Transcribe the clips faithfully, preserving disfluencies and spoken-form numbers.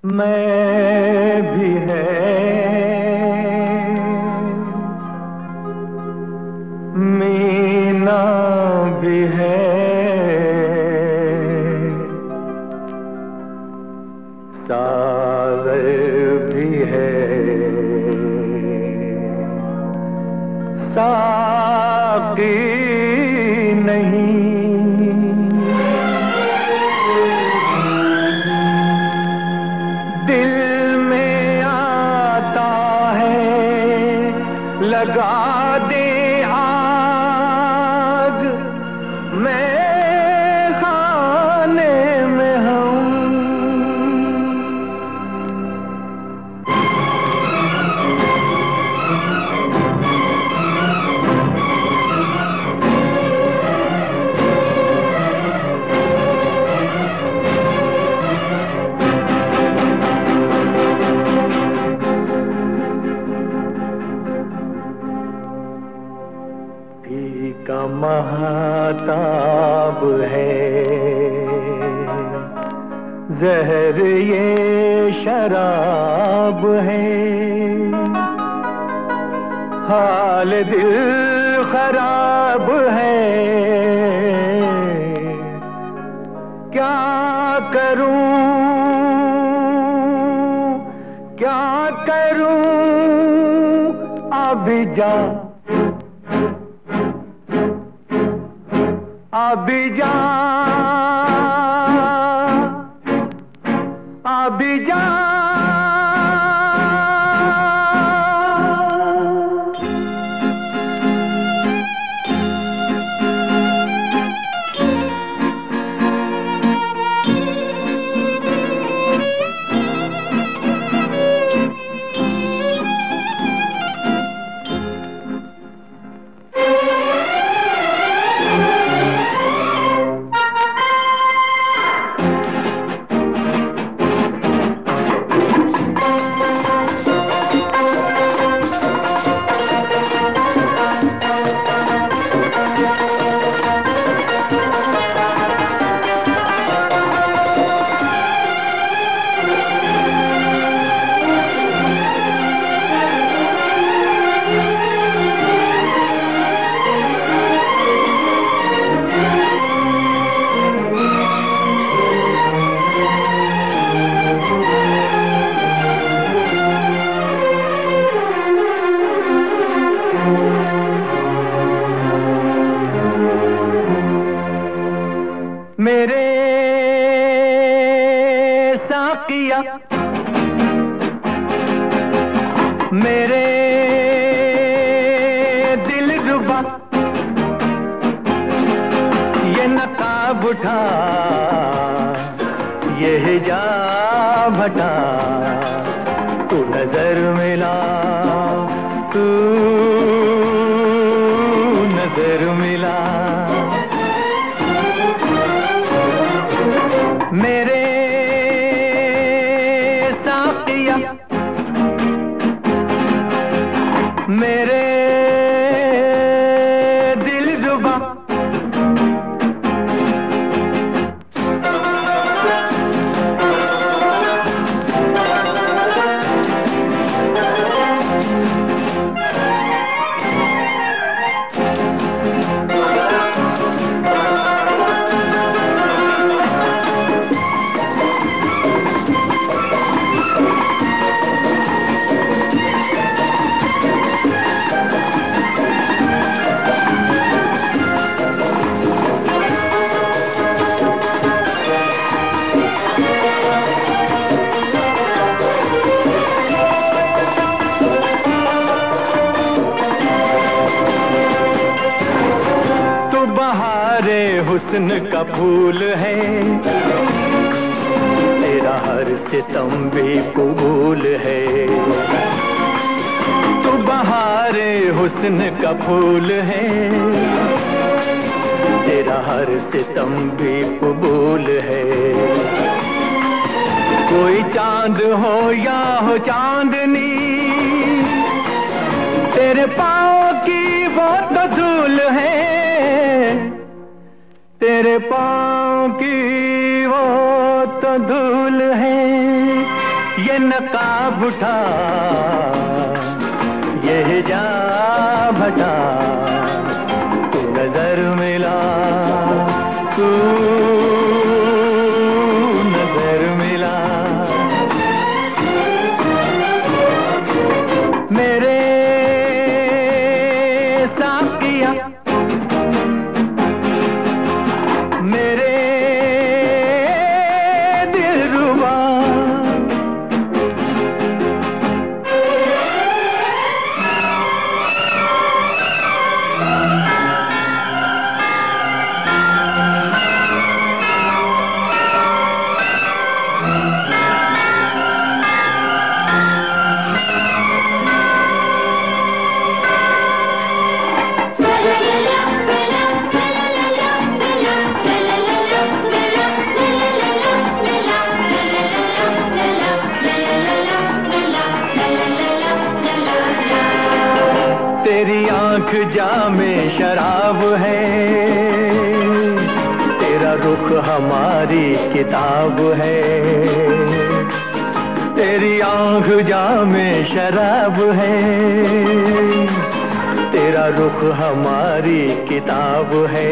मैं भी है, मीना भी है, सागर भी है, साकी नहीं। दिल में आता है लगा दे आग, मैं खाने में हूँ। पी का महताब है, जहर ये शराब है, हाल दिल खराब है। क्या करूं क्या करूं अभी जा अभी जा अभी जा। मेरे साकिया मेरे दिलरुबा, ये नकाब उठा ये हिजाब हटा, तू नजर मिला तू नजर मिला। मेरे साकिया मेरे दिलरुबा, बहारे हुस्न का फूल है, तेरा हर सितम भी कबूल है। तू बहारे हुस्न का फूल है, तेरा हर सितम भी कबूल है। कोई चांद हो या हो चांदनी, तेरे पाँव की वो तो धूल है, तेरे पाँव की वो तो धूल है। ये नकाब उठा, ये हिजाब हटा, तू नजर मिला, तू नजर मिला। मेरे साकिया, मेरे दिलरुबा, तेरी आंख जामे शराब है, तेरा रुख हमारी किताब है। तेरी आंख जामे शराब है, तेरा रुख हमारी किताब है।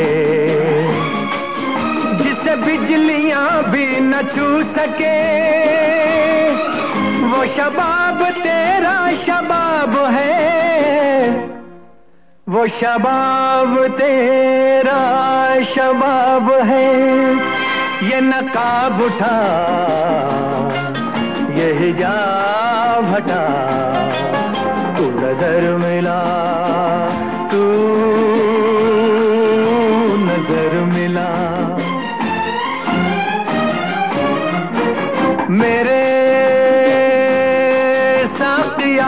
जिसे बिजलियां भी न छू सके, वो शबाब तेरा शबाब है, वो शबाब तेरा शबाब है। ये नकाब उठा, ये हिजाब हटा, तू नजर मिला, तू नजर मिला। मेरे साकिया,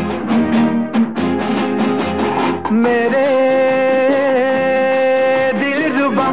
मेरे दिलरुबा,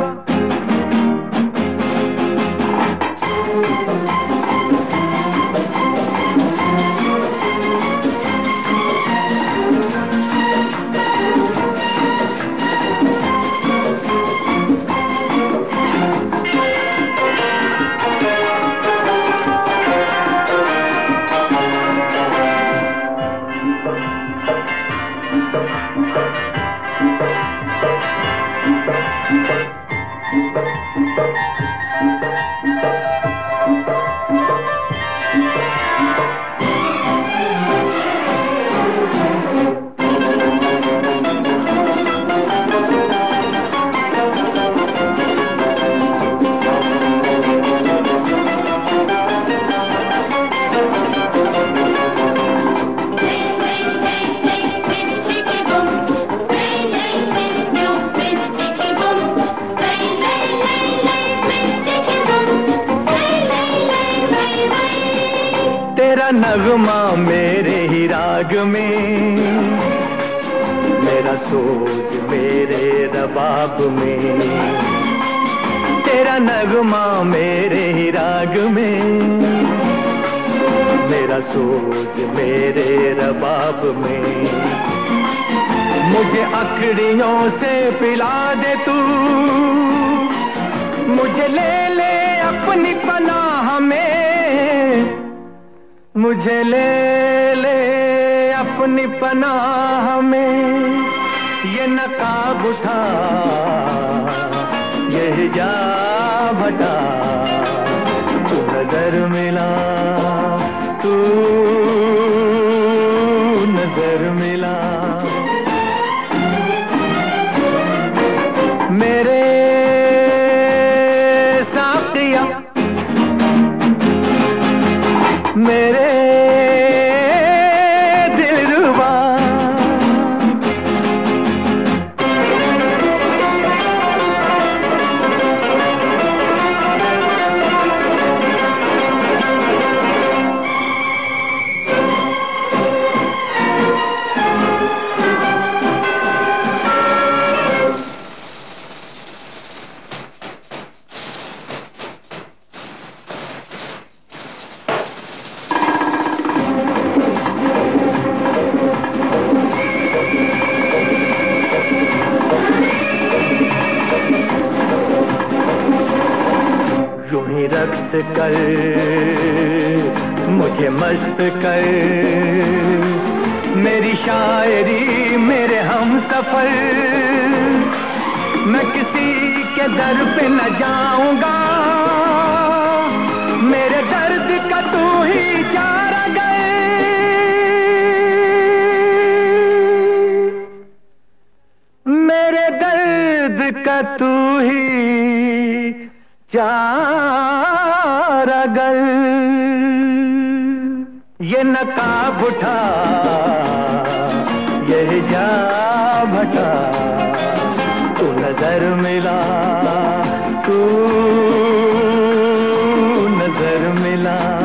तेरा नगमा मेरे ही राग में, मेरा सोज मेरे रबाब में। तेरा नगमा मेरे ही राग में, मेरा सोज मेरे रबाब में। मुझे अकड़ियों से पिला दे तू, मुझे ले ले अपनी पनाह में, मुझे ले ले अपनी पनाह में। ये नकाब उठा, ये हिजाब हटा, तू नजर मिला, तू नजर मिला। मेरे साकिया, मेरे दिलरुबा, रक्स कर मुझे मस्त कर। मेरी शायरी मेरे हम सफर, मैं किसी के दर पे न जाऊंगा, मेरे दर्द का तू ही चारा गए। मेरे दर्द का तू ही चारा गए। ये नकाब उठा ये हिजाब हटा, तू नजर मिला, तू नजर मिला।